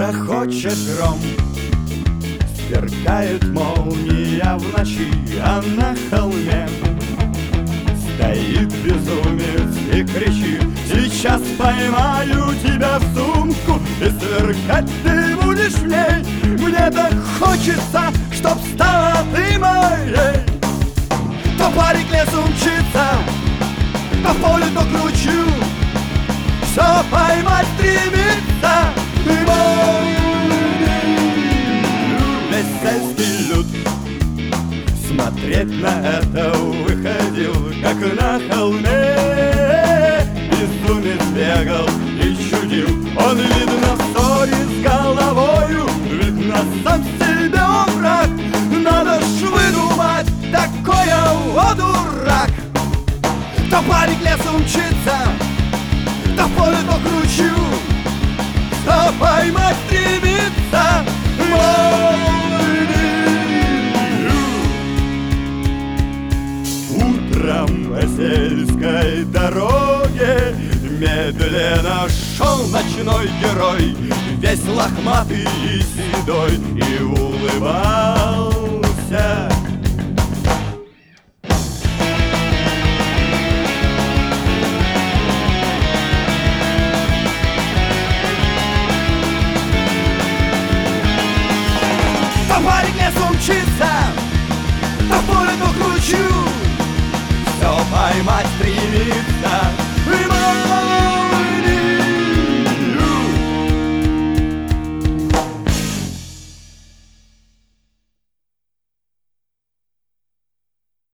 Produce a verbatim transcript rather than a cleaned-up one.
Грохочет гром, сверкает молния в ночи, а на холме стоит безумец и кричит: сейчас поймаю тебя в сумку, и сверкать ты будешь в ней. Мне так хочется, чтоб стала ты моей. То парень к лесу мчится, то в поле, то к ручью, все поймать стремится. Весь сельский люд смотреть на это выходил, как на холме. Безумец бегал и чудил, он, видно, в ссоре с головою, видно, сам себе он враг. Надо ж выдумать такое, о, дурак. То парень к лесу мчится, то в поле, то к ручью, что поймать стремится. Утром по сельской дороге медленно шел ночной герой, весь лохматый и седой, и улыбался. То парень к лесу мчится, то в поле, то к ручью, все поймать стремится.